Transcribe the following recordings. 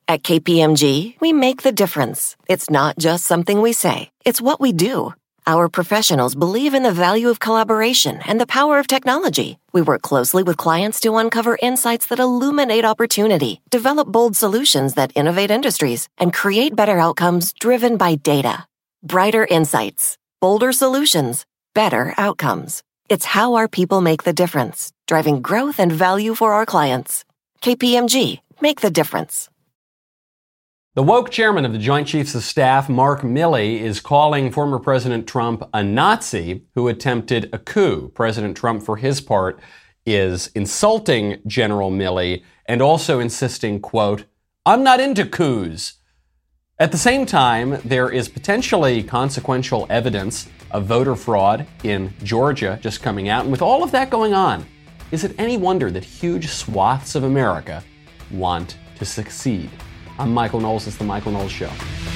At KPMG, we make the difference. It's not just something we say, it's what we do. Our professionals believe in the value of collaboration and the power of technology. We work closely with clients to uncover insights that illuminate opportunity, develop bold solutions that innovate industries, and create better outcomes driven by data. Brighter insights, bolder solutions, better outcomes. It's how our people make the difference, driving growth and value for our clients. KPMG, make the difference. The woke chairman of the Joint Chiefs of Staff, Mark Milley, is calling former President Trump a Nazi who attempted a coup. President Trump, for his part, is insulting General Milley and also insisting, quote, "I'm not into coups." At the same time, there is potentially consequential evidence of voter fraud in Georgia just coming out. And with all of that going on, is it any wonder that huge swaths of America want to succeed? I'm Michael Knowles. It's The Michael Knowles Show.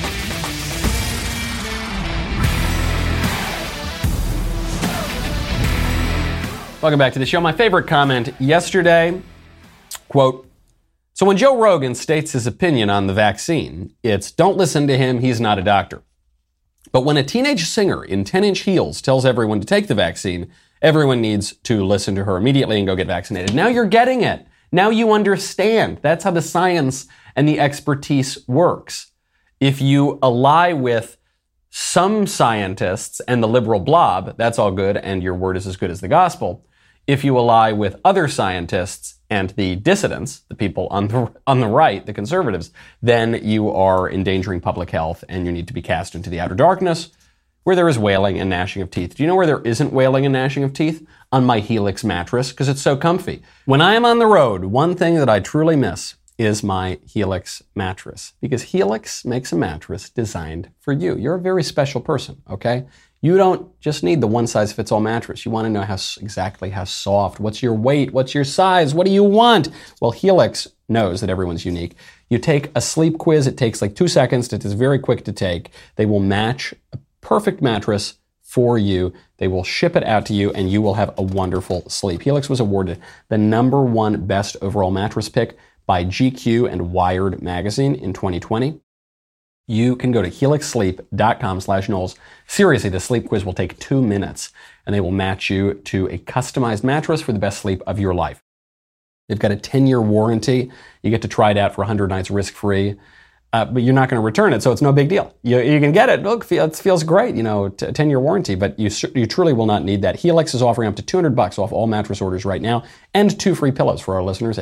Welcome back to the show. My favorite comment yesterday, quote, "So when Joe Rogan states his opinion on the vaccine, it's don't listen to him, he's not a doctor. But when a teenage singer in 10-inch heels tells everyone to take the vaccine, everyone needs to listen to her immediately and go get vaccinated." Now you're getting it. Now you understand. That's how the science and the expertise works. If you ally with some scientists and the liberal blob, that's all good, and your word is as good as the gospel. If you ally with other scientists and the dissidents, the people on the right, the conservatives, then you are endangering public health and you need to be cast into the outer darkness where there is wailing and gnashing of teeth. Do you know where there isn't wailing and gnashing of teeth? On my Helix mattress, because it's so comfy. When I am on the road, one thing that I truly miss is my Helix mattress, because Helix makes a mattress designed for you. You're a very special person, okay? You don't just need the one-size-fits-all mattress. You want to know exactly how soft, what's your weight, what's your size, what do you want? Well, Helix knows that everyone's unique. You take a sleep quiz. It takes like 2 seconds. It is very quick to take. They will match a perfect mattress for you. They will ship it out to you, and you will have a wonderful sleep. Helix was awarded the #1 best overall mattress pick by GQ and Wired magazine in 2020. You can go to helixsleep.com/Knowles. Seriously, the sleep quiz will take 2 minutes, and they will match you to a customized mattress for the best sleep of your life. They've got a 10-year warranty. You get to try it out for 100 nights risk-free. But you're not going to return it, so it's no big deal. You can get it. Look, it feels great, a 10-year warranty, but you truly will not need that. Helix is offering up to $200 off all mattress orders right now, and 2 free pillows for our listeners at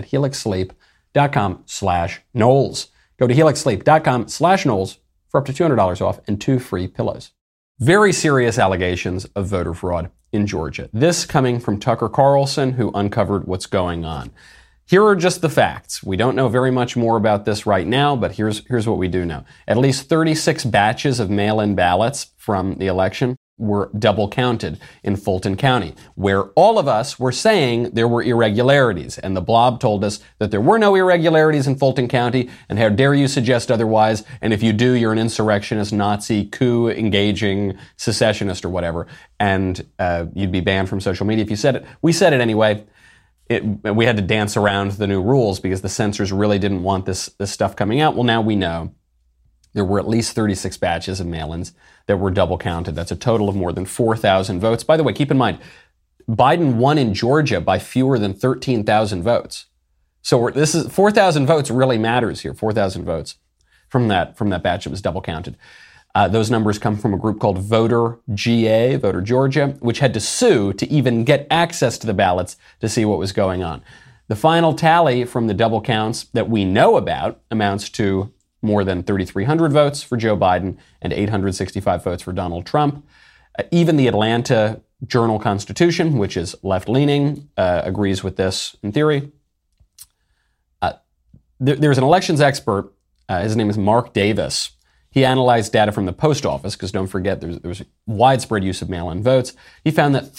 helixsleep.com/Knowles. Go to helixsleep.com/Knowles for up to $200 off and 2 free pillows. Very serious allegations of voter fraud in Georgia. This coming from Tucker Carlson, who uncovered what's going on. Here are just the facts. We don't know very much more about this right now, but here's what we do know. At least 36 batches of mail-in ballots from the election were double counted in Fulton County, where all of us were saying there were irregularities. And the blob told us that there were no irregularities in Fulton County, and how dare you suggest otherwise, and if you do, you're an insurrectionist, Nazi, coup-engaging secessionist or whatever, and you'd be banned from social media if you said it. We said it anyway. We had to dance around the new rules because the censors really didn't want this stuff coming out. Well, now we know there were at least 36 batches of mail-ins that were double counted. That's a total of more than 4,000 votes. By the way, keep in mind, Biden won in Georgia by fewer than 13,000 votes. So this is 4,000 votes really matters here. 4,000 votes from that batch that was double counted. Those numbers come from a group called Voter Georgia, which had to sue to even get access to the ballots to see what was going on. The final tally from the double counts that we know about amounts to more than 3,300 votes for Joe Biden and 865 votes for Donald Trump. Even the Atlanta Journal-Constitution, which is left-leaning, agrees with this in theory. There's an elections expert. His name is Mark Davis. He analyzed data from the post office, because don't forget there was widespread use of mail-in votes. He found that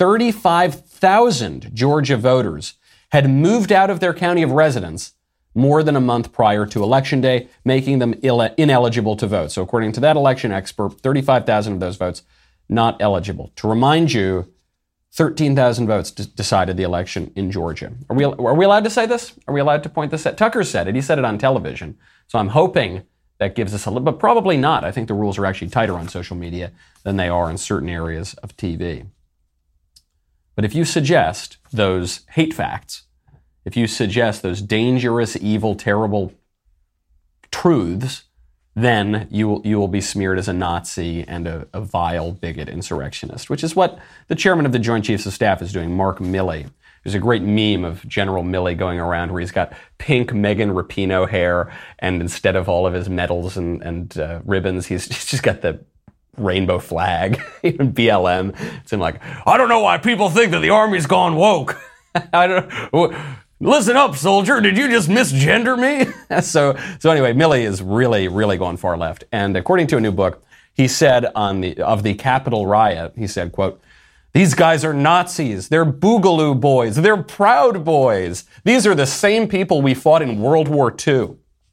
35,000 Georgia voters had moved out of their county of residence more than a month prior to Election Day, making them ineligible to vote. So according to that election expert, 35,000 of those votes not eligible. To remind you, 13,000 votes decided the election in Georgia. Are we allowed to say this? Are we allowed to point this out? Tucker said it. He said it on television. So I'm hoping that gives us a little, but probably not. I think the rules are actually tighter on social media than they are in certain areas of TV. But if you suggest those hate facts, if you suggest those dangerous, evil, terrible truths, then you will be smeared as a Nazi and a vile bigot insurrectionist, which is what the chairman of the Joint Chiefs of Staff is doing, Mark Milley. There's a great meme of General Milley going around where he's got pink Megan Rapinoe hair, and instead of all of his medals and ribbons, he's just got the rainbow flag, even BLM. It's him like, I don't know why people think that the Army's gone woke. I don't. Listen up, soldier. Did you just misgender me? So anyway, Milley is really, really going far left. And according to a new book, he said of the Capitol riot, he said, quote, these guys are Nazis. They're Boogaloo boys. They're Proud Boys. These are the same people we fought in World War II.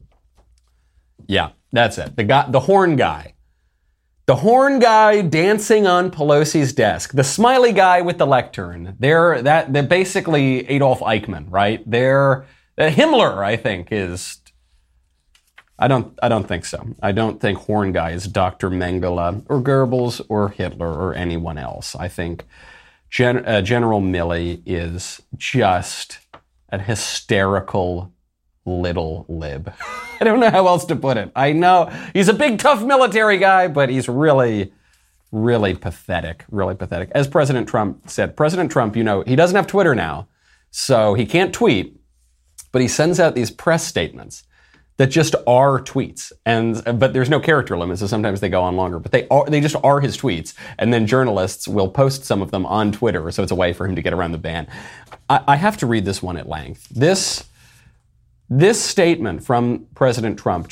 Yeah, that's it. The horn guy. The horn guy dancing on Pelosi's desk. The smiley guy with the lectern. They're basically Adolf Eichmann, right? Himmler, I think, is... I don't think so. I don't think horn guy is Dr. Mengele or Goebbels or Hitler or anyone else. I think General Milley is just a hysterical little lib. I don't know how else to put it. I know he's a big, tough military guy, but he's really, really pathetic. Really pathetic. As President Trump said, President Trump, he doesn't have Twitter now, so he can't tweet, but he sends out these press statements that just are tweets, but there's no character limit, so sometimes they go on longer. But they just are his tweets, and then journalists will post some of them on Twitter, so it's a way for him to get around the ban. I have to read this one at length. This statement from President Trump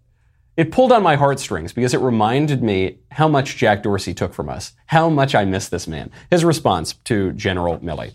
it pulled on my heartstrings because it reminded me how much Jack Dorsey took from us, how much I miss this man. His response to General Milley.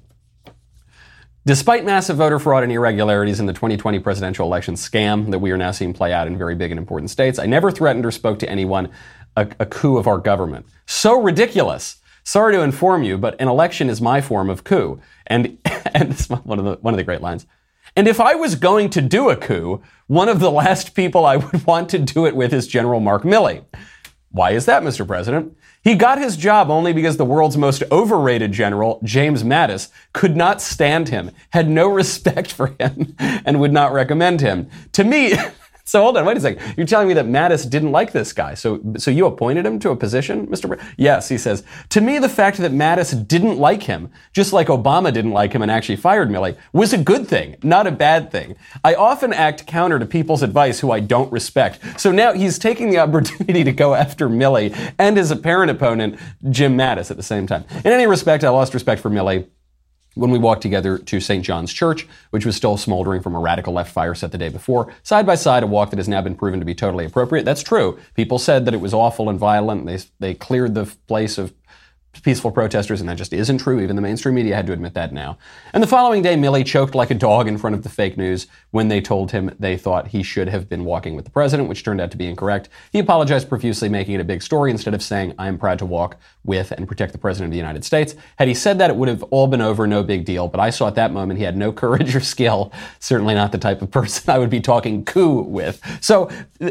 Despite massive voter fraud and irregularities in the 2020 presidential election scam that we are now seeing play out in very big and important states, I never threatened or spoke to anyone a coup of our government. So ridiculous. Sorry to inform you, but an election is my form of coup. And this is one of the great lines. And if I was going to do a coup, one of the last people I would want to do it with is General Mark Milley. Why is that, Mr. President? He got his job only because the world's most overrated general, James Mattis, could not stand him, had no respect for him, and would not recommend him. To me... So hold on, wait a second. You're telling me that Mattis didn't like this guy. So you appointed him to a position, Mr. Yes, he says. To me, the fact that Mattis didn't like him, just like Obama didn't like him and actually fired Milley, was a good thing, not a bad thing. I often act counter to people's advice who I don't respect. So now he's taking the opportunity to go after Milley and his apparent opponent, Jim Mattis, at the same time. In any respect, I lost respect for Milley when we walked together to St. John's Church, which was still smoldering from a radical left fire set the day before, side by side, a walk that has now been proven to be totally appropriate. That's true. People said that it was awful and violent. They cleared the place of peaceful protesters, and that just isn't true. Even the mainstream media had to admit that now. And the following day, Milley choked like a dog in front of the fake news when they told him they thought he should have been walking with the president, which turned out to be incorrect. He apologized profusely, making it a big story instead of saying, I am proud to walk with and protect the president of the United States. Had he said that, it would have all been over, no big deal. But I saw at that moment he had no courage or skill, certainly not the type of person I would be talking coup with. So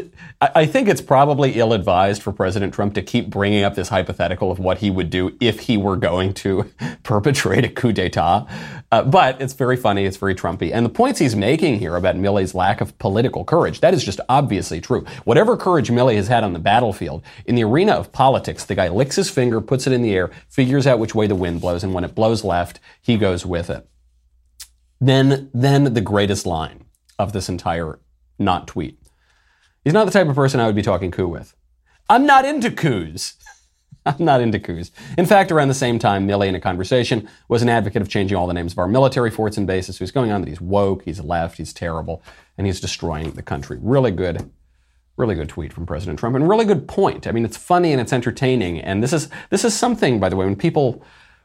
I think it's probably ill-advised for President Trump to keep bringing up this hypothetical of what he would do if he were going to perpetrate a coup d'etat. But it's very funny, it's very Trumpy. And the points he's making here about Milley's lack of political courage, that is just obviously true. Whatever courage Milley has had on the battlefield, in the arena of politics, the guy licks his finger, puts it in the air, figures out which way the wind blows, and when it blows left, he goes with it. Then the greatest line of this entire not tweet. He's not the type of person I would be talking coup with. I'm not into coups. I'm not into coups. In fact, around the same time, Milley, in a conversation, was an advocate of changing all the names of our military forts and bases. So he's going on that he's woke, he's left, he's terrible, and he's destroying the country. Really good tweet from President Trump, and really good point. I mean, it's funny and it's entertaining, and this is something, by the way, when people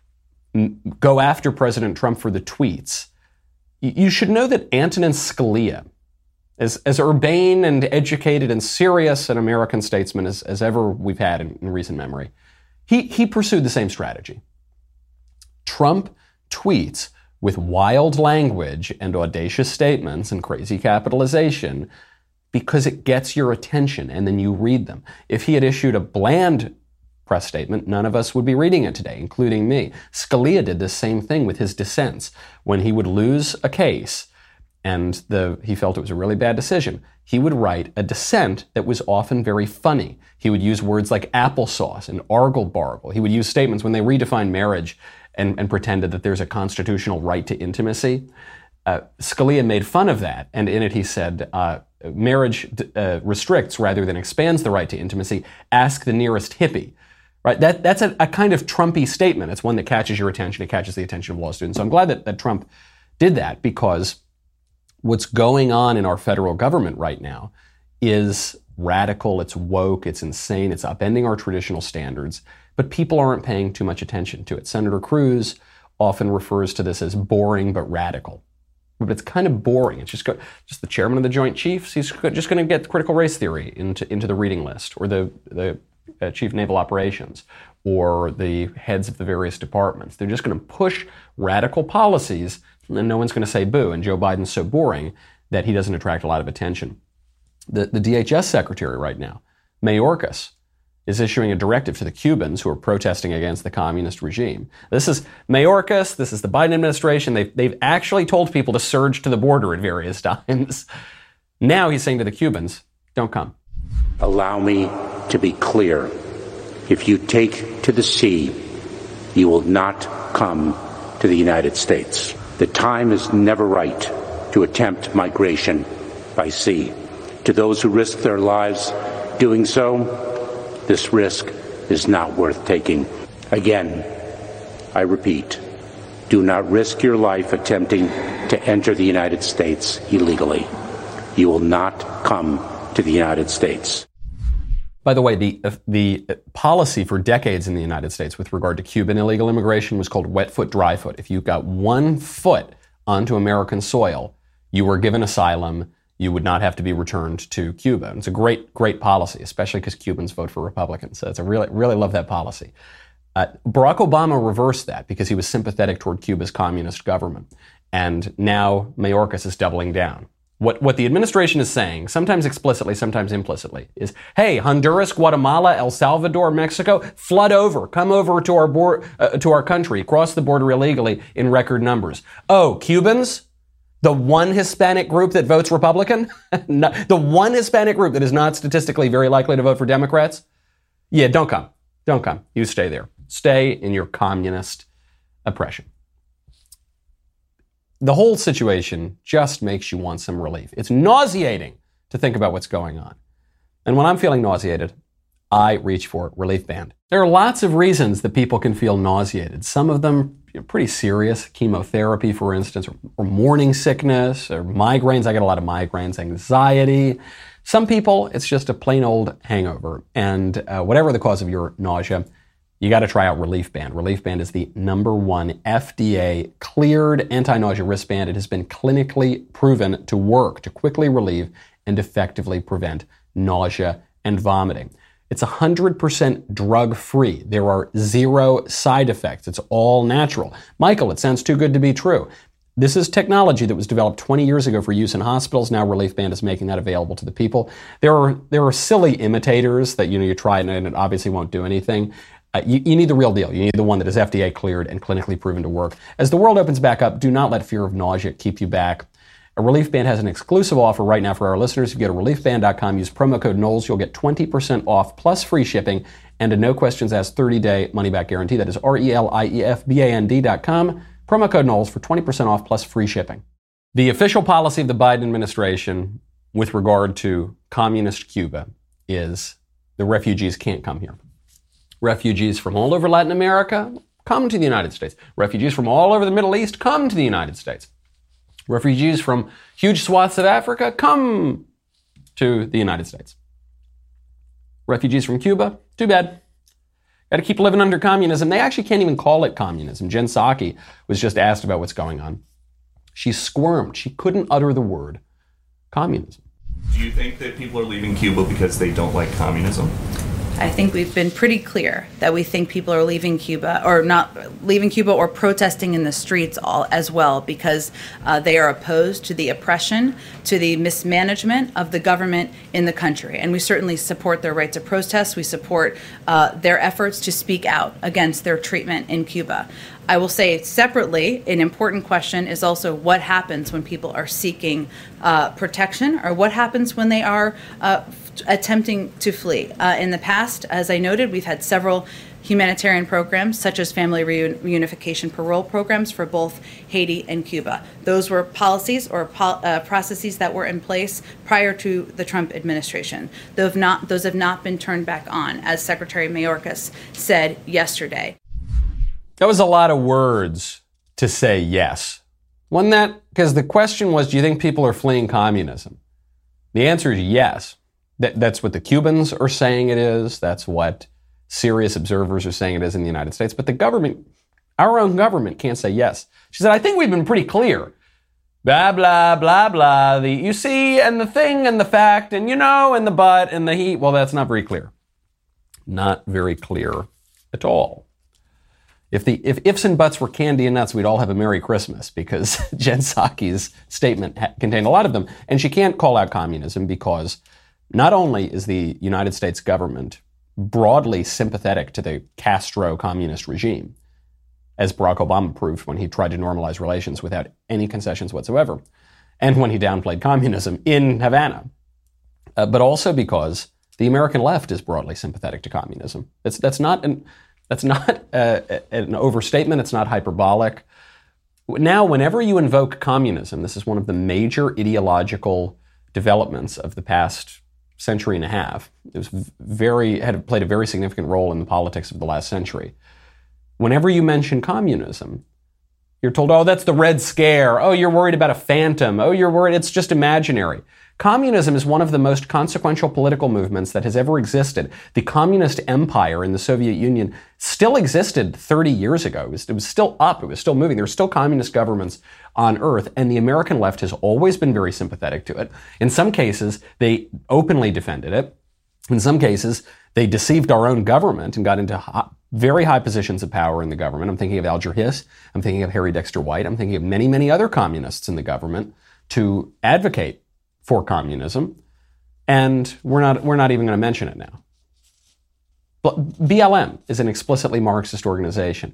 go after President Trump for the tweets, you should know that Antonin Scalia, as urbane and educated and serious an American statesman as ever we've had in recent memory, he pursued the same strategy. Trump tweets with wild language and audacious statements and crazy capitalization because it gets your attention and then you read them. If he had issued a bland press statement, none of us would be reading it today, including me. Scalia did the same thing with his dissents. When he would lose a case and he felt it was a really bad decision, he would write a dissent that was often very funny. He would use words like applesauce and argle-bargle. He would use statements when they redefined marriage and pretended that there's a constitutional right to intimacy. Scalia made fun of that, and in it he said, marriage restricts rather than expands the right to intimacy. Ask the nearest hippie. Right? That's a kind of Trumpy statement. It's one that catches your attention. It catches the attention of law students. So I'm glad that Trump did that, because what's going on in our federal government right now is radical, it's woke, it's insane, it's upending our traditional standards, but people aren't paying too much attention to it. Senator Cruz often refers to this as boring but radical. But it's kind of boring. It's just the chairman of the Joint Chiefs. He's just going to get critical race theory into the reading list, or the chief of naval operations, or the heads of the various departments. They're just going to push radical policies, and no one's going to say boo. And Joe Biden's so boring that he doesn't attract a lot of attention. The DHS secretary right now, Mayorkas, is issuing a directive to the Cubans who are protesting against the communist regime. This is Mayorkas, this is the Biden administration. They've actually told people to surge to the border at various times. Now he's saying to the Cubans, don't come. Allow me to be clear. If you take to the sea, you will not come to the United States. The time is never right to attempt migration by sea. To those who risk their lives doing so, this risk is not worth taking. Again, I repeat, do not risk your life attempting to enter the United States illegally. You will not come to the United States. By the way, the policy for decades in the United States with regard to Cuban illegal immigration was called wet foot, dry foot. If you got 1 foot onto American soil, you were given asylum. You would not have to be returned to Cuba. And it's a great, great policy, especially because Cubans vote for Republicans. So I really love that policy. Barack Obama reversed that because he was sympathetic toward Cuba's communist government. And now Mayorkas is doubling down. What the administration is saying, sometimes explicitly, sometimes implicitly, is, hey, Honduras, Guatemala, El Salvador, Mexico, flood over, come over to our country, cross the border illegally in record numbers. Oh, Cubans? The one Hispanic group that votes Republican? The one Hispanic group that is not statistically very likely to vote for Democrats? Yeah, don't come. Don't come. You stay there. Stay in your communist oppression. The whole situation just makes you want some relief. It's nauseating to think about what's going on. And when I'm feeling nauseated, I reach for Relief Band. There are lots of reasons that people can feel nauseated. Some of them pretty serious, chemotherapy, for instance, or morning sickness, or migraines. I get a lot of migraines, anxiety. Some people, it's just a plain old hangover. And whatever the cause of your nausea, you got to try out Relief Band. Relief Band is the #1 FDA-cleared anti-nausea wristband. It has been clinically proven to work to quickly relieve and effectively prevent nausea and vomiting. It's 100% drug-free. There are 0 side effects. It's all natural. Michael, it sounds too good to be true. This is technology that was developed 20 years ago for use in hospitals. Now Relief Band is making that available to the people. There are silly imitators that you try and it obviously won't do anything. You need the real deal. You need the one that is FDA cleared and clinically proven to work. As the world opens back up, do not let fear of nausea keep you back. A Relief Band has an exclusive offer right now for our listeners. If you go to reliefband.com, use promo code Knowles, you'll get 20% off plus free shipping and a no questions asked 30-day money-back guarantee. That is RELIEFBAND.com. Promo code Knowles for 20% off plus free shipping. The official policy of the Biden administration with regard to communist Cuba is the refugees can't come here. Refugees from all over Latin America, come to the United States. Refugees from all over the Middle East, come to the United States. Refugees from huge swaths of Africa, come to the United States. Refugees from Cuba, too bad. Got to keep living under communism. They actually can't even call it communism. Jen Psaki was just asked about what's going on. She squirmed. She couldn't utter the word communism. Do you think that people are leaving Cuba because they don't like communism? I think we've been pretty clear that we think people are leaving Cuba, or not leaving Cuba, or protesting in the streets all as well, because they are opposed to the oppression, to the mismanagement of the government in the country. And we certainly support their right to protest. We support their efforts to speak out against their treatment in Cuba. I will say separately, an important question is also what happens when people are seeking protection, or what happens when they are attempting to flee. In the past, as I noted, we've had several humanitarian programs, such as family reunification parole programs for both Haiti and Cuba. Those were policies or processes that were in place prior to the Trump administration. Those have not been turned back on, as Secretary Mayorkas said yesterday. That was a lot of words to say yes. Wasn't that? Because the question was, do you think people are fleeing communism? The answer is yes. That's what the Cubans are saying it is. That's what serious observers are saying it is in the United States. But the government, our own government, can't say yes. She said, I think we've been pretty clear. Blah, blah, blah, blah. The you see, and the thing, and the fact, and you know, and the but, and the he. Well, that's not very clear. Not very clear at all. If ifs and buts were candy and nuts, we'd all have a Merry Christmas, because Jen Psaki's statement contained a lot of them. And she can't call out communism because not only is the United States government broadly sympathetic to the Castro communist regime, as Barack Obama proved when he tried to normalize relations without any concessions whatsoever, and when he downplayed communism in Havana, but also because the American left is broadly sympathetic to communism. That's not an overstatement. It's not hyperbolic. Now, whenever you invoke communism, this is one of the major ideological developments of the past century and a half. It was had played a very significant role in the politics of the last century. Whenever you mention communism, you're told, oh, that's the Red Scare. Oh, you're worried about a phantom. Oh, you're worried it's just imaginary. Communism is one of the most consequential political movements that has ever existed. The communist empire in the Soviet Union still existed 30 years ago. It was still up. It was still moving. There were still communist governments on Earth, and the American left has always been very sympathetic to it. In some cases, they openly defended it. In some cases, they deceived our own government and got into very high positions of power in the government. I'm thinking of Alger Hiss. I'm thinking of Harry Dexter White. I'm thinking of many, many other communists in the government to advocate for communism, and we're not even going to mention it now. But BLM is an explicitly Marxist organization.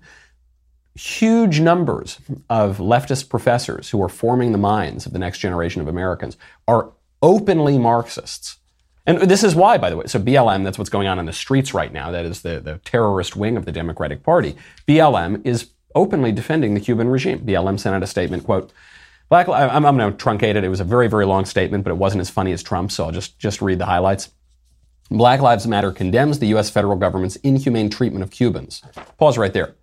Huge numbers of leftist professors who are forming the minds of the next generation of Americans are openly Marxists. And this is why, by the way, so BLM, that's what's going on in the streets right now. That is the terrorist wing of the Democratic Party. BLM is openly defending the Cuban regime. BLM sent out a statement, quote, I'm going to truncate it. It was a very, very long statement, but it wasn't as funny as Trump, so I'll just read the highlights. Black Lives Matter condemns the U.S. federal government's inhumane treatment of Cubans. Pause right there.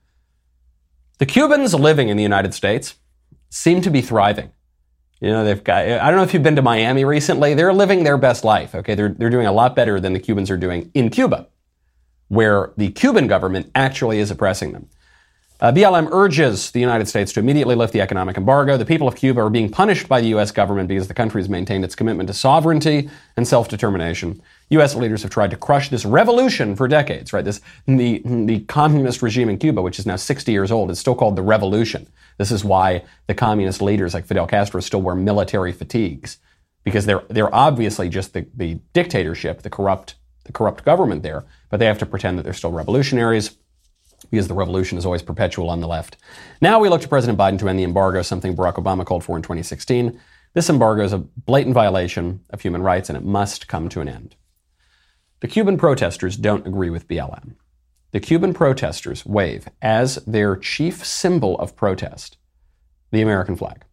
The Cubans living in the United States seem to be thriving. You know, they've got, I don't know if you've been to Miami recently. They're living their best life, okay? They're doing a lot better than the Cubans are doing in Cuba, where the Cuban government actually is oppressing them. BLM urges the United States to immediately lift the economic embargo. The people of Cuba are being punished by the U.S. government because the country has maintained its commitment to sovereignty and self-determination. U.S. leaders have tried to crush this revolution for decades, right? The communist regime in Cuba, which is now 60 years old, is still called the revolution. This is why the communist leaders like Fidel Castro still wear military fatigues, because they're obviously just the dictatorship, the corrupt government there, but they have to pretend that they're still revolutionaries, because the revolution is always perpetual on the left. Now we look to President Biden to end the embargo, something Barack Obama called for in 2016. This embargo is a blatant violation of human rights, and it must come to an end. The Cuban protesters don't agree with BLM. The Cuban protesters wave, as their chief symbol of protest, the American flag.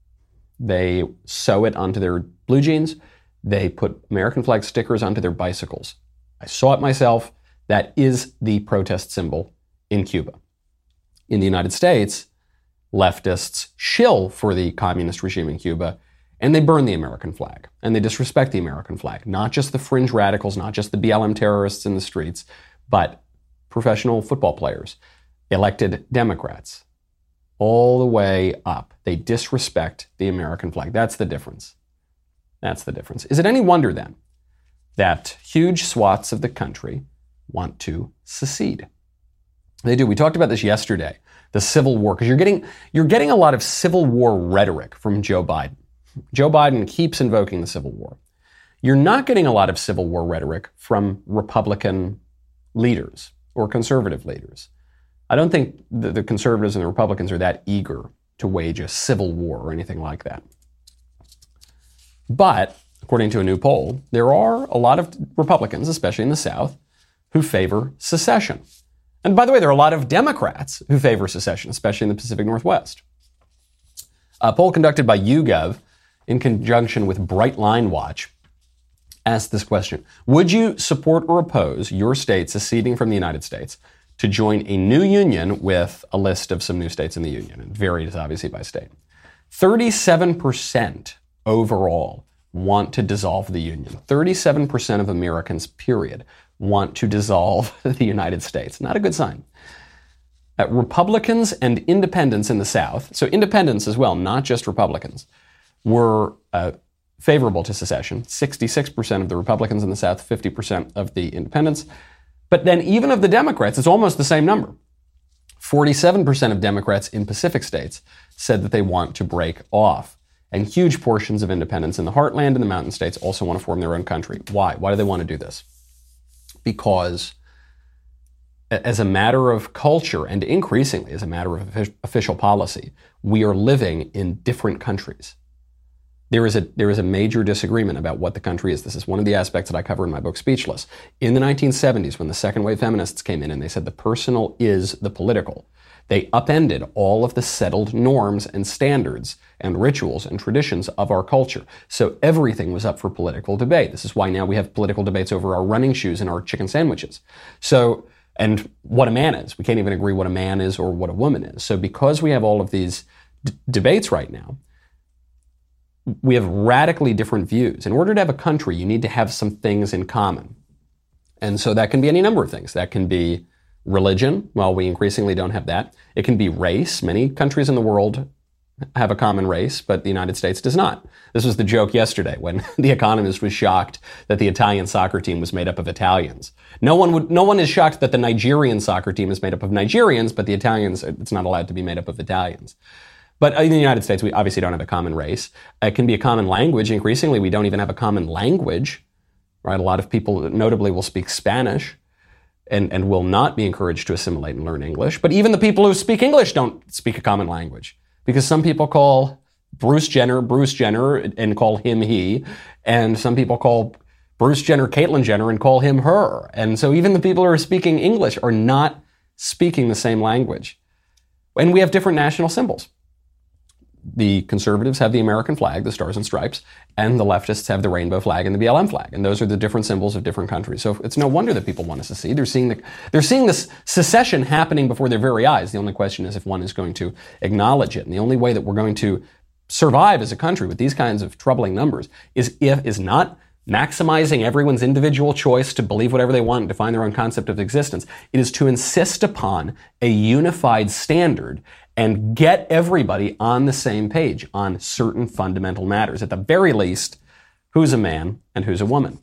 They sew it onto their blue jeans. They put American flag stickers onto their bicycles. I saw it myself. That is the protest symbol in Cuba. In the United States, leftists shill for the communist regime in Cuba, and they burn the American flag, and they disrespect the American flag. Not just the fringe radicals, not just the BLM terrorists in the streets, but professional football players, elected Democrats, all the way up. They disrespect the American flag. That's the difference. That's the difference. Is it any wonder then that huge swaths of the country want to secede. They do. We talked about this yesterday, the Civil War, because you're getting a lot of Civil War rhetoric from Joe Biden. Joe Biden keeps invoking the Civil War. You're not getting a lot of Civil War rhetoric from Republican leaders or conservative leaders. I don't think the conservatives and the Republicans are that eager to wage a civil war or anything like that. But, according to a new poll, there are a lot of Republicans, especially in the South, who favor secession. And by the way, there are a lot of Democrats who favor secession, especially in the Pacific Northwest. A poll conducted by YouGov in conjunction with Bright Line Watch asked this question: would you support or oppose your state seceding from the United States to join a new union with a list of some new states in the union? It varies obviously by state. 37% overall want to dissolve the union. 37% of Americans, period, want to dissolve the United States. Not a good sign. Republicans and independents in the South, so independents as well, not just Republicans, were favorable to secession. 66% of the Republicans in the South, 50% of the independents. But then even of the Democrats, it's almost the same number. 47% of Democrats in Pacific states said that they want to break off. And huge portions of independents in the heartland and the mountain states also want to form their own country. Why? Why do they want to do this? Because as a matter of culture and increasingly as a matter of official policy, we are living in different countries. There is a major disagreement about what the country is. This is one of the aspects that I cover in my book, Speechless. In the 1970s, when the second wave feminists came in and they said the personal is the political, they upended all of the settled norms and standards and rituals and traditions of our culture. So everything was up for political debate. This is why now we have political debates over our running shoes and our chicken sandwiches. So, and what a man is. We can't even agree what a man is or what a woman is. So because we have all of these debates right now, we have radically different views. In order to have a country, you need to have some things in common. And so that can be any number of things. That can be religion. Well, we increasingly don't have that. It can be race. Many countries in the world have a common race, but the United States does not. This was the joke yesterday when The Economist was shocked that the Italian soccer team was made up of Italians. No one is shocked that the Nigerian soccer team is made up of Nigerians, but the Italians, it's not allowed to be made up of Italians. But in the United States, we obviously don't have a common race. It can be a common language. Increasingly, we don't even have a common language, right? A lot of people notably will speak Spanish and will not be encouraged to assimilate and learn English. But even the people who speak English don't speak a common language, because some people call Bruce Jenner and call him he, and some people call Bruce Jenner Caitlyn Jenner and call him her. And so even the people who are speaking English are not speaking the same language. And we have different national symbols. The conservatives have the American flag, the Stars and Stripes, and the leftists have the rainbow flag and the BLM flag. And those are the different symbols of different countries. So it's no wonder that people want to secede. They're seeing this secession happening before their very eyes. The only question is if one is going to acknowledge it. And the only way that we're going to survive as a country with these kinds of troubling numbers is not maximizing everyone's individual choice to believe whatever they want and define their own concept of existence. It is to insist upon a unified standard and get everybody on the same page on certain fundamental matters. At the very least, who's a man and who's a woman?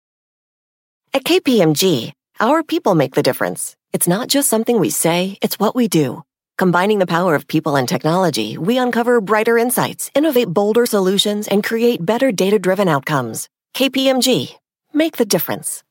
At KPMG, our people make the difference. It's not just something we say, it's what we do. Combining the power of people and technology, we uncover brighter insights, innovate bolder solutions, and create better data-driven outcomes. KPMG, make the difference.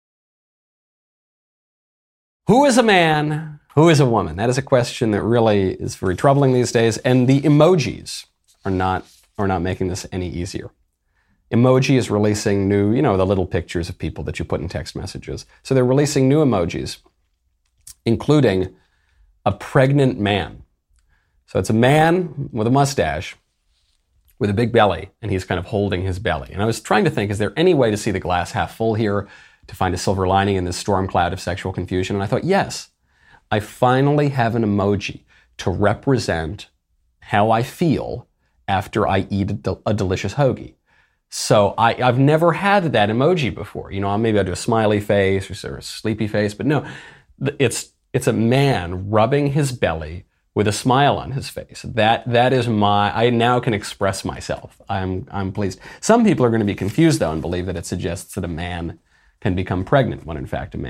Who is a man? Who is a woman? That is a question that really is very troubling these days, and the emojis are not making this any easier. Emoji is releasing new, the little pictures of people that you put in text messages. So they're releasing new emojis, including a pregnant man. So it's a man with a mustache with a big belly, and he's kind of holding his belly. And I was trying to think, is there any way to see the glass half full here, to find a silver lining in this storm cloud of sexual confusion? And I thought, yes, I finally have an emoji to represent how I feel after I eat a delicious hoagie. So I've never had that emoji before. Maybe I'll do a smiley face or a sleepy face, but no, it's a man rubbing his belly with a smile on his face. That is I now can express myself. I'm pleased. Some people are going to be confused though and believe that it suggests that a man can become pregnant when in fact a man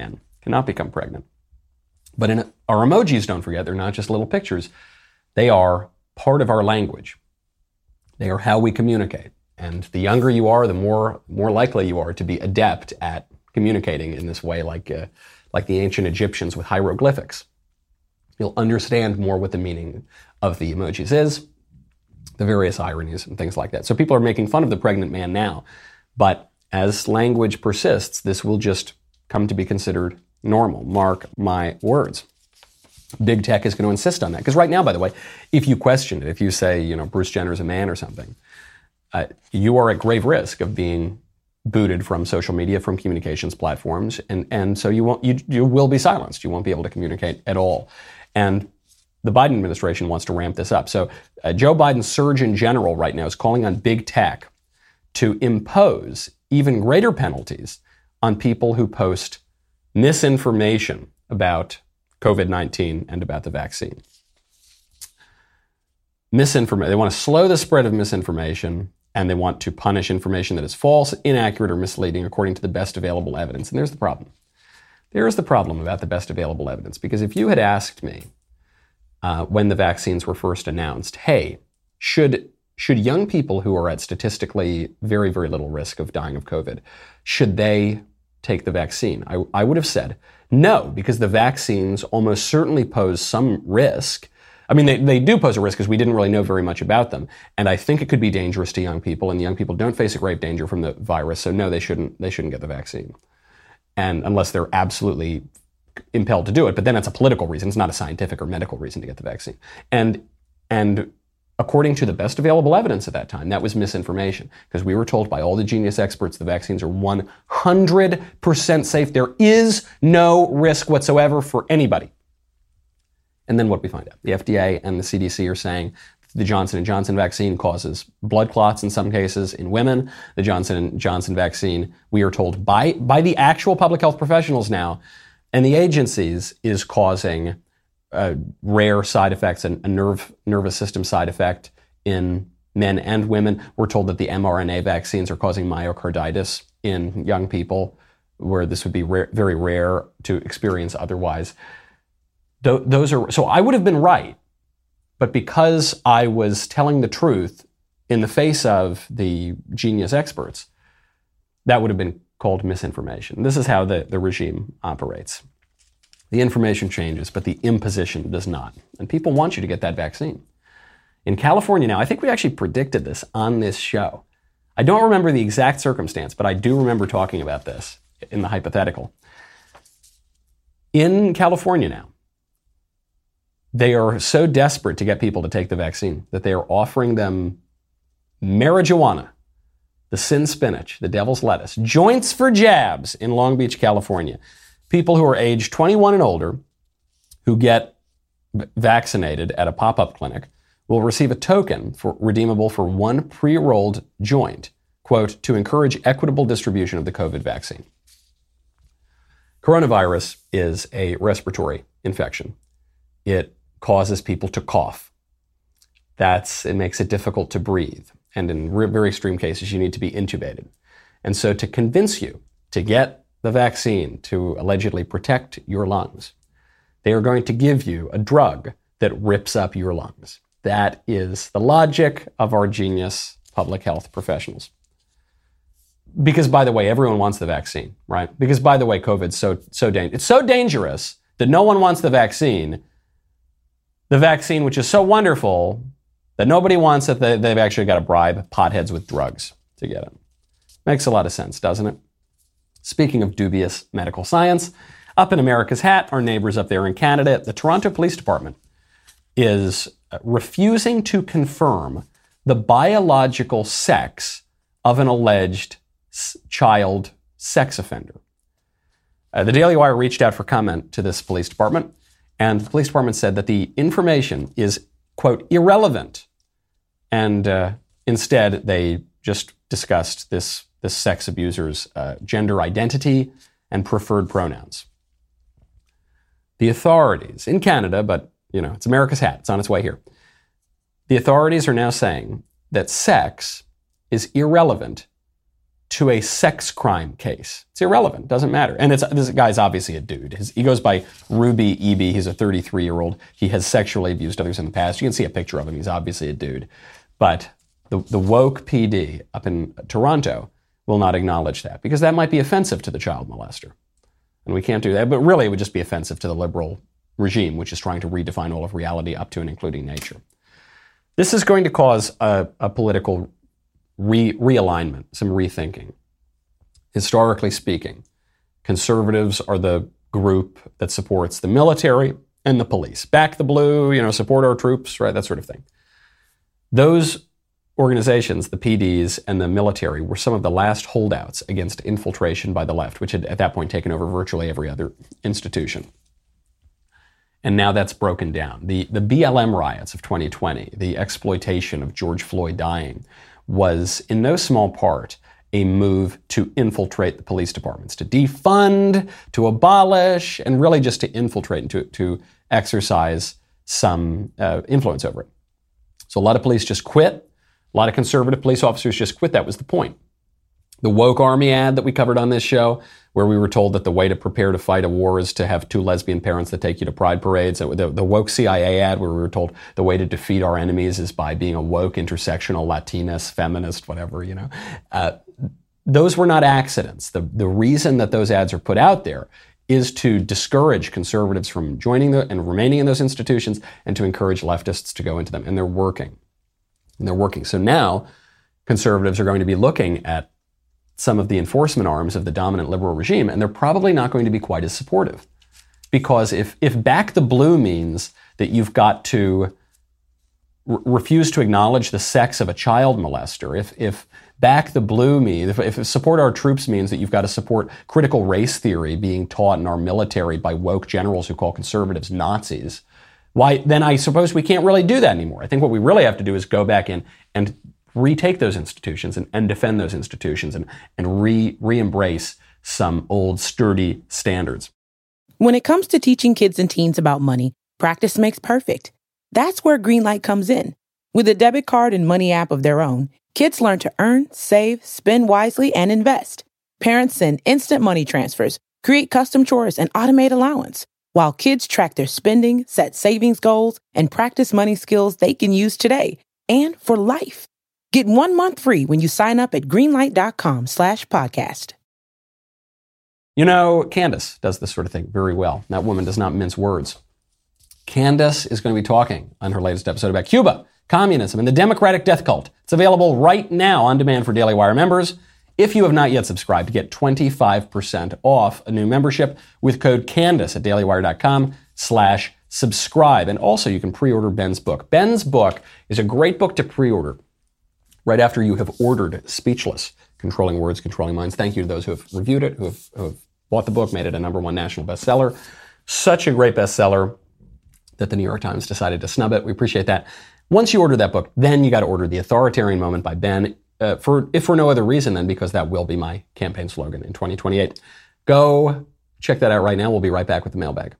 cannot become pregnant. But our emojis, don't forget, they're not just little pictures. They are part of our language. They are how we communicate. And the younger you are, the more likely you are to be adept at communicating in this way, like the ancient Egyptians with hieroglyphics. You'll understand more what the meaning of the emojis is, the various ironies and things like that. So people are making fun of the pregnant man now, but as language persists, this will just come to be considered normal. Mark my words. Big tech is going to insist on that. Because right now, by the way, if you question it, if you say, Bruce Jenner's a man or something, you are at grave risk of being booted from social media, from communications platforms, and so you will be silenced. You won't be able to communicate at all. And the Biden administration wants to ramp this up. So Joe Biden's Surgeon General right now is calling on big tech to impose even greater penalties on people who post misinformation about COVID-19 and about the vaccine. They want to slow the spread of misinformation, and they want to punish information that is false, inaccurate, or misleading according to the best available evidence. And there's the problem. There's the problem about the best available evidence. Because if you had asked me when the vaccines were first announced, hey, should young people who are at statistically very, very little risk of dying of COVID, should they take the vaccine? I would have said no, because the vaccines almost certainly pose some risk. I mean, they do pose a risk because we didn't really know very much about them. And I think it could be dangerous to young people, and young people don't face a grave danger from the virus. So no, they shouldn't get the vaccine. And unless they're absolutely impelled to do it, but then it's a political reason. It's not a scientific or medical reason to get the vaccine. And according to the best available evidence at that time, that was misinformation, because we were told by all the genius experts the vaccines are 100% safe. There is no risk whatsoever for anybody. And then what we find out? The FDA and the CDC are saying the Johnson & Johnson vaccine causes blood clots in some cases in women. The Johnson & Johnson vaccine, we are told by the actual public health professionals now and the agencies, is causing rare side effects and a nervous system side effect in men and women. We're told that the mRNA vaccines are causing myocarditis in young people, where this would be very rare to experience otherwise. So I would have been right, but because I was telling the truth in the face of the genius experts, that would have been called misinformation. This is how the regime operates. The information changes, but the imposition does not. And people want you to get that vaccine. In California now, I think we actually predicted this on this show. I don't remember the exact circumstance, but I do remember talking about this in the hypothetical. In California now, they are so desperate to get people to take the vaccine that they are offering them marijuana, the sin spinach, the devil's lettuce, joints for jabs in Long Beach, California. People who are age 21 and older who get vaccinated at a pop-up clinic will receive a token redeemable for one pre-rolled joint, quote, to encourage equitable distribution of the COVID vaccine. Coronavirus is a respiratory infection. It causes people to cough. It makes it difficult to breathe. And in very extreme cases, you need to be intubated. And so to convince you to get the vaccine to allegedly protect your lungs, they are going to give you a drug that rips up your lungs. That is the logic of our genius public health professionals. Because, by the way, everyone wants the vaccine, right? Because, by the way, COVID's so dangerous. It's so dangerous that no one wants the vaccine which is so wonderful that nobody wants it. They've actually got to bribe potheads with drugs to get it. Makes a lot of sense, doesn't it? Speaking of dubious medical science, up in America's hat, our neighbors up there in Canada, the Toronto Police Department is refusing to confirm the biological sex of an alleged child sex offender. The Daily Wire reached out for comment to this police department, and the police department said that the information is, quote, irrelevant. And instead, they just discussed this sex abuser's gender identity and preferred pronouns. The authorities in Canada, but it's America's hat, it's on its way here. The authorities are now saying that sex is irrelevant to a sex crime case. It's irrelevant. Doesn't matter. And this guy's obviously a dude. He goes by Ruby Eby. He's a 33-year-old. He has sexually abused others in the past. You can see a picture of him. He's obviously a dude. But the woke PD up in Toronto will not acknowledge that because that might be offensive to the child molester. And we can't do that. But really, it would just be offensive to the liberal regime, which is trying to redefine all of reality up to and including nature. This is going to cause a political realignment, some rethinking. Historically speaking, conservatives are the group that supports the military and the police. Back the blue, support our troops, right? That sort of thing. Those organizations, the PDs and the military, were some of the last holdouts against infiltration by the left, which had at that point taken over virtually every other institution. And now that's broken down. The BLM riots of 2020, the exploitation of George Floyd dying, was in no small part a move to infiltrate the police departments, to defund, to abolish, and really just to infiltrate and to exercise some influence over it. So a lot of police just quit. A lot of conservative police officers just quit. That was the point. The woke army ad that we covered on this show, where we were told that the way to prepare to fight a war is to have two lesbian parents that take you to pride parades. The woke CIA ad, where we were told the way to defeat our enemies is by being a woke, intersectional, Latinist, feminist, whatever, those were not accidents. The reason that those ads are put out there is to discourage conservatives from joining and remaining in those institutions and to encourage leftists to go into them. And they're working. So now conservatives are going to be looking at some of the enforcement arms of the dominant liberal regime, and they're probably not going to be quite as supportive. Because if back the blue means that you've got to refuse to acknowledge the sex of a child molester, if back the blue means, if support our troops means that you've got to support critical race theory being taught in our military by woke generals who call conservatives Nazis, why, then I suppose we can't really do that anymore. I think what we really have to do is go back in and retake those institutions and defend those institutions and re-embrace some old sturdy standards. When it comes to teaching kids and teens about money, practice makes perfect. That's where Greenlight comes in. With a debit card and money app of their own, kids learn to earn, save, spend wisely, and invest. Parents send instant money transfers, create custom chores, and automate allowance, while kids track their spending, set savings goals, and practice money skills they can use today and for life. Get 1 month free when you sign up at greenlight.com/podcast. Candace does this sort of thing very well. That woman does not mince words. Candace is going to be talking on her latest episode about Cuba, communism, and the democratic death cult. It's available right now on demand for Daily Wire members. If you have not yet subscribed, get 25% off a new membership with code Candace at dailywire.com/subscribe. And also you can pre-order Ben's book. Ben's book is a great book to pre-order right after you have ordered Speechless, Controlling Words, Controlling Minds. Thank you to those who have reviewed it, who have bought the book, made it a #1 national bestseller. Such a great bestseller that the New York Times decided to snub it. We appreciate that. Once you order that book, then you got to order The Authoritarian Moment by Ben, if for no other reason than because that will be my campaign slogan in 2028. Go check that out right now. We'll be right back with the mailbag.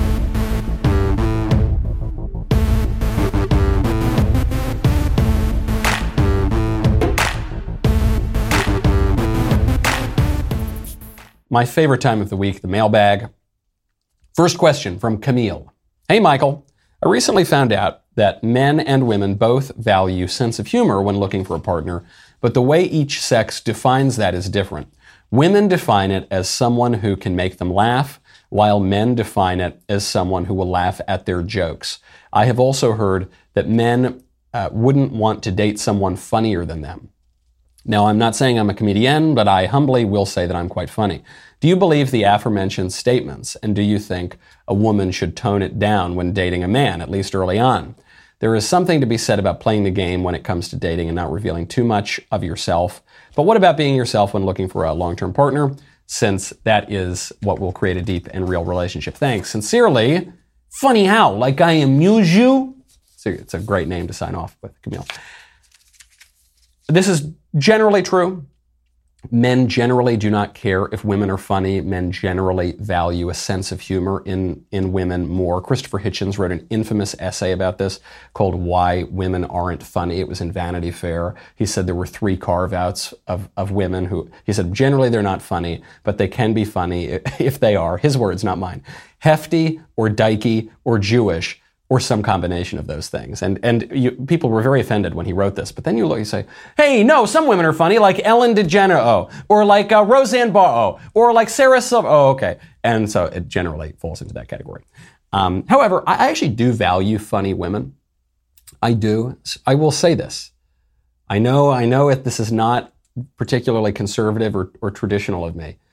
My favorite time of the week, the mailbag. First question from Camille. Hey, Michael. I recently found out that men and women both value sense of humor when looking for a partner, but the way each sex defines that is different. Women define it as someone who can make them laugh, while men define it as someone who will laugh at their jokes. I have also heard that men wouldn't want to date someone funnier than them. Now, I'm not saying I'm a comedian, but I humbly will say that I'm quite funny. Do you believe the aforementioned statements, and do you think a woman should tone it down when dating a man, at least early on? There is something to be said about playing the game when it comes to dating and not revealing too much of yourself. But what about being yourself when looking for a long-term partner, since that is what will create a deep and real relationship? Thanks. Sincerely, Funny How, like I amuse you. It's a great name to sign off with, Camille. This is generally true. Men generally do not care if women are funny. Men generally value a sense of humor in women more. Christopher Hitchens wrote an infamous essay about this called Why Women Aren't Funny. It was in Vanity Fair. He said there were 3 carve-outs of women who, he said, generally they're not funny, but they can be funny if they are, his words, not mine, hefty or dykey or Jewish, or some combination of those things. And people were very offended when he wrote this. But then you look, you say, hey, no, some women are funny, like Ellen DeGeneres, or like Roseanne Barr, or like Sarah Silver. Oh, okay. And so it generally falls into that category. However, I actually do value funny women. I do. I will say this. I know this is not particularly conservative or traditional of me.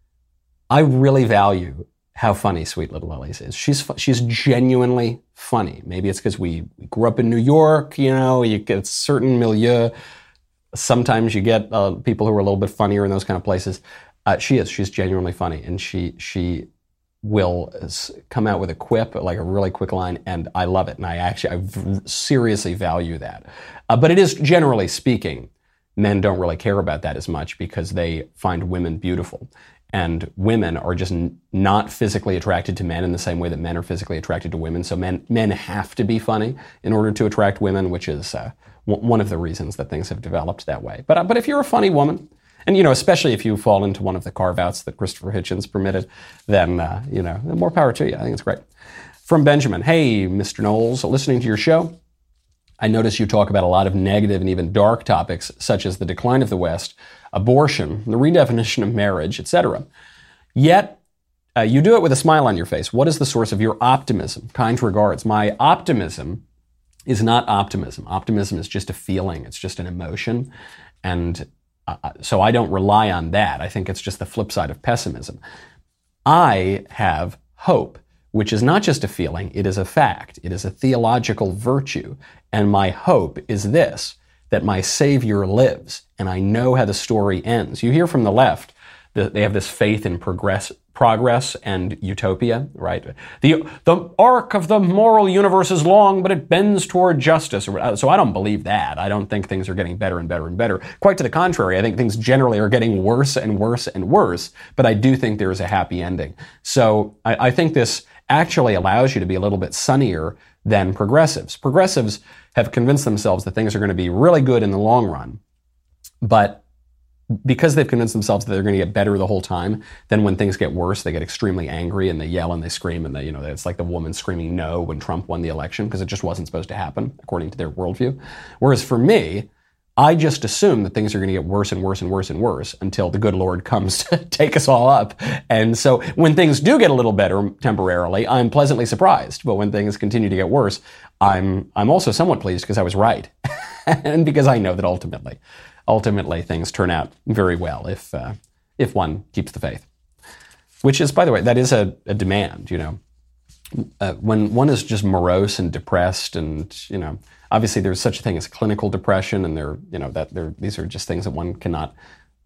I really value how funny Sweet Little Lily's is. She's genuinely funny. Maybe it's because we grew up in New York, you get a certain milieu. Sometimes you get people who are a little bit funnier in those kind of places. She's genuinely funny, and she will come out with a quip, like a really quick line, and I love it. And I seriously value that. But it is, generally speaking, men don't really care about that as much because they find women beautiful. And women are just not physically attracted to men in the same way that men are physically attracted to women. So men have to be funny in order to attract women, which is one of the reasons that things have developed that way. But if you're a funny woman, and especially if you fall into one of the carve-outs that Christopher Hitchens permitted, then more power to you. I think it's great. From Benjamin, hey, Mr. Knowles, listening to your show, I notice you talk about a lot of negative and even dark topics, such as the decline of the West, abortion, the redefinition of marriage, etc. Yet, you do it with a smile on your face. What is the source of your optimism? Kind regards. My optimism is not optimism. Optimism is just a feeling. It's just an emotion. And so I don't rely on that. I think it's just the flip side of pessimism. I have hope, which is not just a feeling. It is a fact. It is a theological virtue. And my hope is this, that my Savior lives, and I know how the story ends. You hear from the left that they have this faith in progress and utopia, right? The arc of the moral universe is long, but it bends toward justice. So I don't believe that. I don't think things are getting better and better and better. Quite to the contrary, I think things generally are getting worse and worse and worse, but I do think there is a happy ending. So I think this actually allows you to be a little bit sunnier than progressives. Progressives have convinced themselves that things are going to be really good in the long run, but because they've convinced themselves that they're going to get better the whole time, then when things get worse, they get extremely angry and they yell and they scream and it's like the woman screaming no when Trump won the election because it just wasn't supposed to happen according to their worldview. Whereas for me, I just assume that things are going to get worse and worse and worse and worse until the good Lord comes to take us all up. And so when things do get a little better temporarily, I'm pleasantly surprised. But when things continue to get worse, I'm also somewhat pleased because I was right. And because I know that ultimately things turn out very well if one keeps the faith. Which is, by the way, that is a demand, when one is just morose and depressed and, obviously there's such a thing as clinical depression and these are just things that one cannot,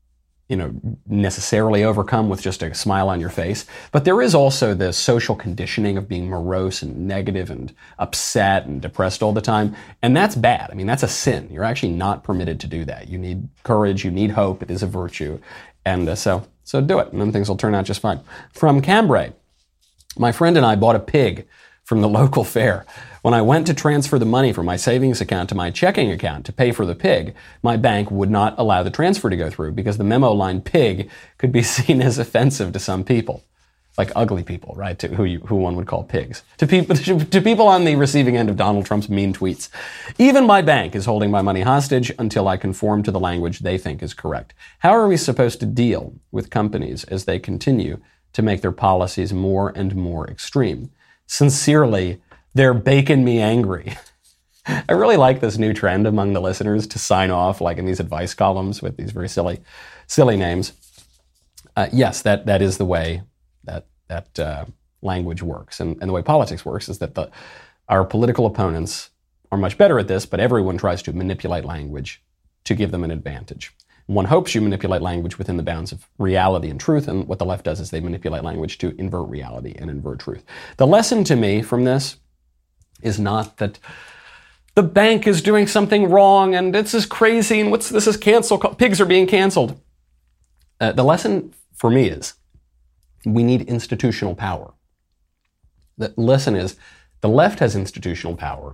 necessarily overcome with just a smile on your face. But there is also the social conditioning of being morose and negative and upset and depressed all the time. And that's bad. I mean, that's a sin. You're actually not permitted to do that. You need courage. You need hope. It is a virtue. And so do it. And then things will turn out just fine. From Cambrai, my friend and I bought a pig from the local fair. When I went to transfer the money from my savings account to my checking account to pay for the pig, my bank would not allow the transfer to go through because the memo line pig could be seen as offensive to some people. Like ugly people, right? Who one would call pigs. To people on the receiving end of Donald Trump's mean tweets. Even my bank is holding my money hostage until I conform to the language they think is correct. How are we supposed to deal with companies as they continue to make their policies more and more extreme? Sincerely, they're baking me angry. I really like this new trend among the listeners to sign off like in these advice columns with these very silly names. Yes, that is the way that language works. And the way politics works is that our political opponents are much better at this, but everyone tries to manipulate language to give them an advantage. One hopes you manipulate language within the bounds of reality and truth, and what the left does is they manipulate language to invert reality and invert truth. The lesson to me from this is not that the bank is doing something wrong and this is crazy and this is cancel. Pigs are being canceled. The lesson for me is we need institutional power. The lesson is the left has institutional power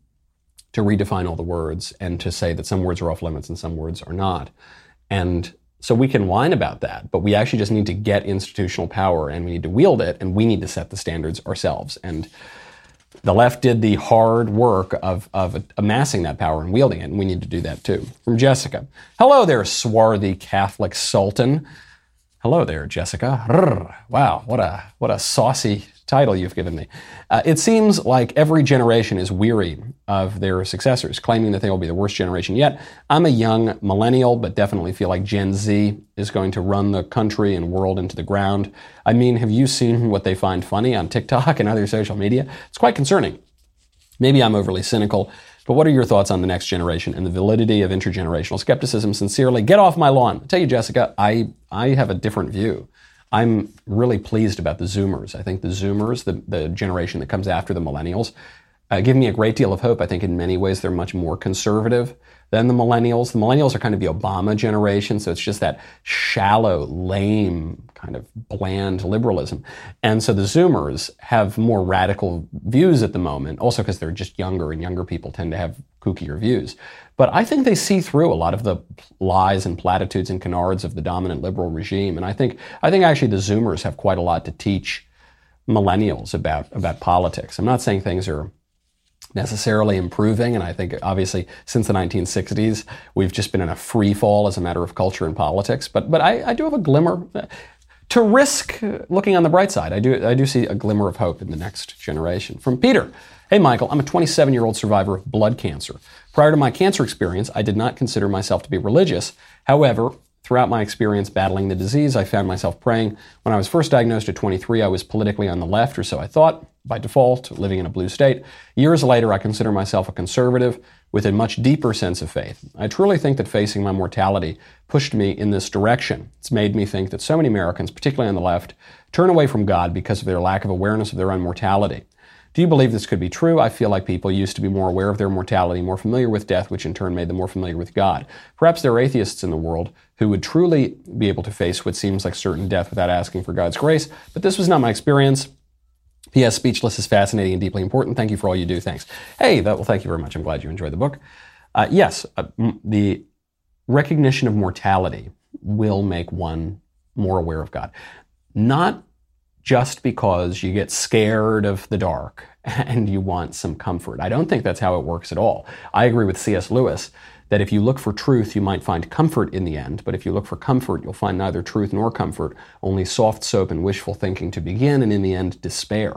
to redefine all the words and to say that some words are off limits and some words are not. And so we can whine about that, but we actually just need to get institutional power and we need to wield it and we need to set the standards ourselves. And the left did the hard work of amassing that power and wielding it, and we need to do that too. From Jessica. Hello there, swarthy Catholic Sultan. Hello there, Jessica. Wow, what a saucy title you've given me. It seems like every generation is weary of their successors, claiming that they will be the worst generation yet. I'm a young millennial, but definitely feel like Gen Z is going to run the country and world into the ground. I mean, have you seen what they find funny on TikTok and other social media? It's quite concerning. Maybe I'm overly cynical, but what are your thoughts on the next generation and the validity of intergenerational skepticism? Sincerely, get off my lawn. I tell you, Jessica, I have a different view. I'm really pleased about the Zoomers. I think the Zoomers, the generation that comes after the millennials, give me a great deal of hope. I think in many ways they're much more conservative than the millennials. The millennials are kind of the Obama generation, so it's just that shallow, lame, kind of bland liberalism. And so the Zoomers have more radical views at the moment, also because they're just younger, and younger people tend to have kookier views. But I think they see through a lot of the lies and platitudes and canards of the dominant liberal regime. And I think actually the Zoomers have quite a lot to teach millennials about politics. I'm not saying things are necessarily improving, and I think obviously since the 1960s we've just been in a free fall as a matter of culture and politics. But I do have a glimmer to risk looking on the bright side. I do see a glimmer of hope in the next generation. From Peter. Hey, Michael, I'm a 27-year-old survivor of blood cancer. Prior to my cancer experience, I did not consider myself to be religious. However, throughout my experience battling the disease, I found myself praying. When I was first diagnosed at 23, I was politically on the left, or so I thought, by default, living in a blue state. Years later, I consider myself a conservative with a much deeper sense of faith. I truly think that facing my mortality pushed me in this direction. It's made me think that so many Americans, particularly on the left, turn away from God because of their lack of awareness of their own mortality. Do you believe this could be true? I feel like people used to be more aware of their mortality, more familiar with death, which in turn made them more familiar with God. Perhaps there are atheists in the world who would truly be able to face what seems like certain death without asking for God's grace, but this was not my experience. P.S. Speechless is fascinating and deeply important. Thank you for all you do. Thanks. Hey, well, thank you very much. I'm glad you enjoyed the book. Yes, the recognition of mortality will make one more aware of God. Not just because you get scared of the dark and you want some comfort. I don't think that's how it works at all. I agree with C.S. Lewis that if you look for truth, you might find comfort in the end, but if you look for comfort, you'll find neither truth nor comfort, only soft soap and wishful thinking to begin, and in the end, despair.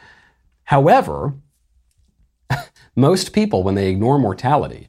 However, most people, when they ignore mortality,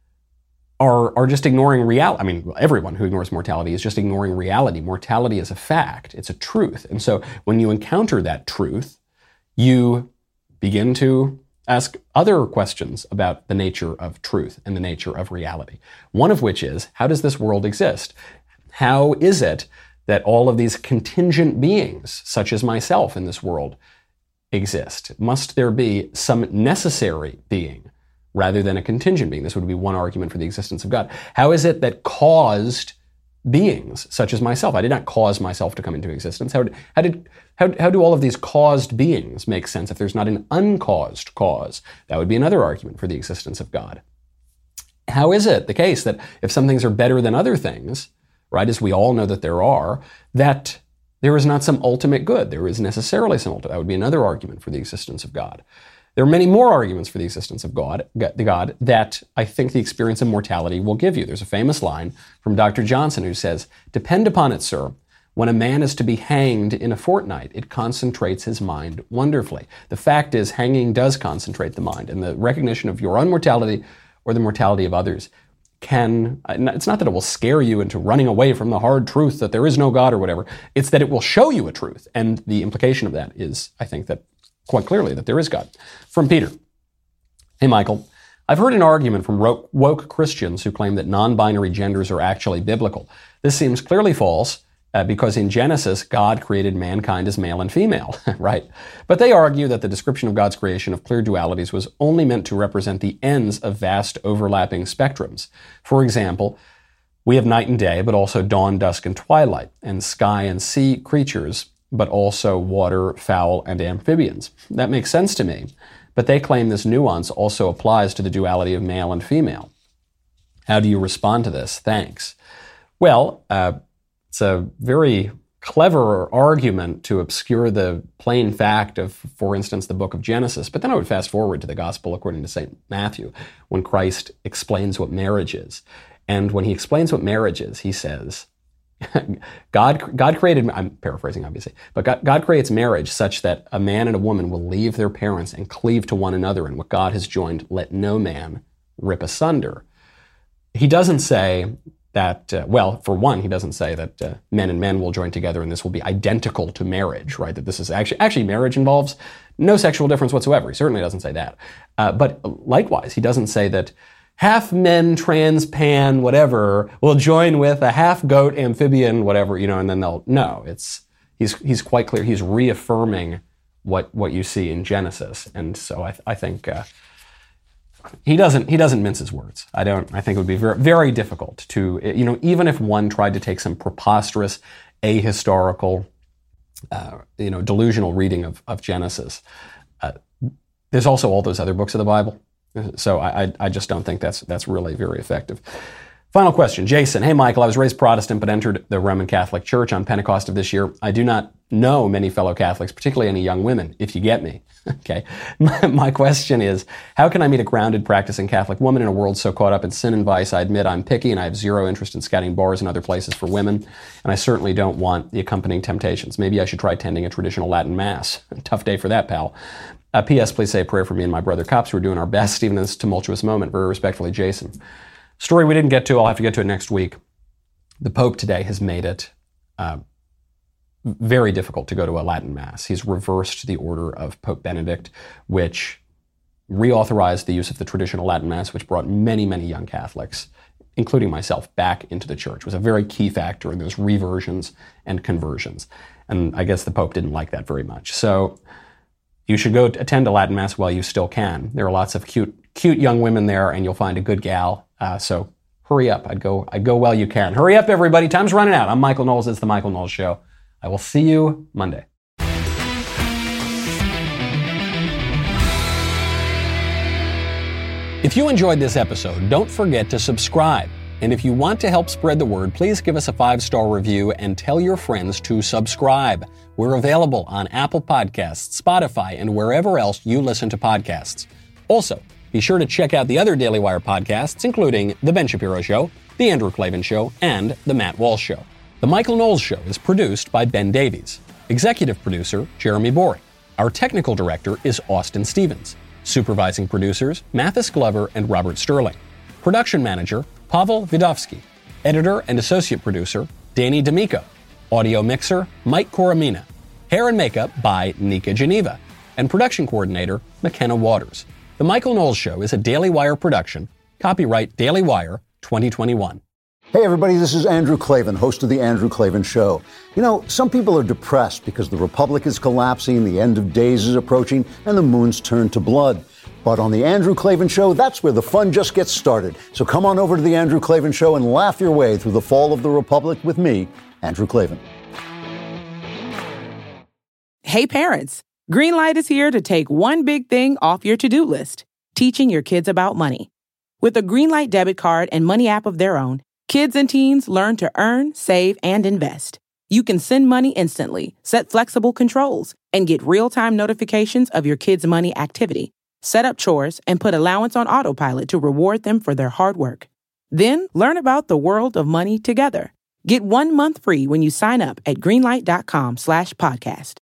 are just ignoring reality. I mean, everyone who ignores mortality is just ignoring reality. Mortality is a fact. It's a truth. And so when you encounter that truth, you begin to ask other questions about the nature of truth and the nature of reality. One of which is, how does this world exist? How is it that all of these contingent beings, such as myself in this world, exist? Must there be some necessary being rather than a contingent being? This would be one argument for the existence of God. How is it that caused beings such as myself? I did not cause myself to come into existence. How do all of these caused beings make sense if there's not an uncaused cause? That would be another argument for the existence of God. How is it the case that if some things are better than other things, right, as we all know that there are, that there is not some ultimate good? There is necessarily some ultimate. That would be another argument for the existence of God. There are many more arguments for the existence of God that I think the experience of mortality will give you. There's a famous line from Dr. Johnson who says, "Depend upon it, sir, when a man is to be hanged in a fortnight, it concentrates his mind wonderfully." The fact is, hanging does concentrate the mind, and the recognition of your own mortality or the mortality of others it's not that it will scare you into running away from the hard truth that there is no God or whatever. It's that it will show you a truth. And the implication of that is, I think, that quite clearly that there is God. From Peter. Hey, Michael. I've heard an argument from woke Christians who claim that non-binary genders are actually biblical. This seems clearly false because in Genesis, God created mankind as male and female, right? But they argue that the description of God's creation of clear dualities was only meant to represent the ends of vast overlapping spectrums. For example, We have night and day, but also dawn, dusk, and twilight, and sky and sea creatures, but also water, fowl, and amphibians. That makes sense to me, but they claim this nuance also applies to the duality of male and female. How do you respond to this? Thanks. Well, it's a very clever argument to obscure the plain fact of, for instance, the book of Genesis. But then I would fast forward to the gospel according to St. Matthew, when Christ explains what marriage is. And when he explains what marriage is, he says, God created, I'm paraphrasing obviously, but God creates marriage such that a man and a woman will leave their parents and cleave to one another, and what God has joined, let no man rip asunder. He doesn't say that, for one, he doesn't say that men and men will join together and this will be identical to marriage, right? That this is actually marriage involves no sexual difference whatsoever. He certainly doesn't say that. But likewise, he doesn't say that half men, trans, pan, whatever, will join with a half goat, amphibian, whatever, and then he's quite clear. He's reaffirming what you see in Genesis. And so I think he doesn't mince his words. I think it would be very, very difficult to, even if one tried to take some preposterous, ahistorical, delusional reading of Genesis. There's also all those other books of the Bible. So I just don't think that's really very effective. Final question. Jason. Hey, Michael, I was raised Protestant but entered the Roman Catholic Church on Pentecost of this year. I do not know many fellow Catholics, particularly any young women, if you get me. Okay. My question is, how can I meet a grounded, practicing Catholic woman in a world so caught up in sin and vice? I admit I'm picky and I have zero interest in scouting bars and other places for women, and I certainly don't want the accompanying temptations. Maybe I should try attending a traditional Latin Mass. Tough day for that, pal. P.S. Please say a prayer for me and my brother Cops. We're doing our best, even in this tumultuous moment. Very respectfully, Jason. Story we didn't get to. I'll have to get to it next week. The Pope today has made it very difficult to go to a Latin Mass. He's reversed the order of Pope Benedict, which reauthorized the use of the traditional Latin Mass, which brought many, many young Catholics, including myself, back into the church. It was a very key factor in those reversions and conversions. And I guess the Pope didn't like that very much. So you should go attend a Latin Mass while you still can. There are lots of cute young women there, and you'll find a good gal. So hurry up. I'd go while you can. Hurry up, everybody. Time's running out. I'm Michael Knowles. It's The Michael Knowles Show. I will see you Monday. If you enjoyed this episode, don't forget to subscribe. And if you want to help spread the word, please give us a 5-star review and tell your friends to subscribe. We're available on Apple Podcasts, Spotify, and wherever else you listen to podcasts. Also, be sure to check out the other Daily Wire podcasts, including The Ben Shapiro Show, The Andrew Klavan Show, and The Matt Walsh Show. The Michael Knowles Show is produced by Ben Davies. Executive producer, Jeremy Boring. Our technical director is Austin Stevens. Supervising producers, Mathis Glover and Robert Sterling. Production manager, Pavel Vidovsky. Editor and associate producer, Danny D'Amico. Audio mixer, Mike Coromina. Hair and makeup by Nika Geneva. And production coordinator, McKenna Waters. The Michael Knowles Show is a Daily Wire production. Copyright Daily Wire 2021. Hey everybody, this is Andrew Klavan, host of The Andrew Klavan Show. Some people are depressed because the Republic is collapsing, the end of days is approaching, and the moon's turned to blood. But on The Andrew Klavan Show, that's where the fun just gets started. So come on over to The Andrew Klavan Show and laugh your way through the fall of the Republic with me, Andrew Klavan. Hey parents, Greenlight is here to take one big thing off your to-do list, teaching your kids about money. With a Greenlight debit card and money app of their own, kids and teens learn to earn, save, and invest. You can send money instantly, set flexible controls, and get real-time notifications of your kids' money activity. Set up chores and put allowance on autopilot to reward them for their hard work. Then learn about the world of money together. Get 1 month free when you sign up at greenlight.com/podcast.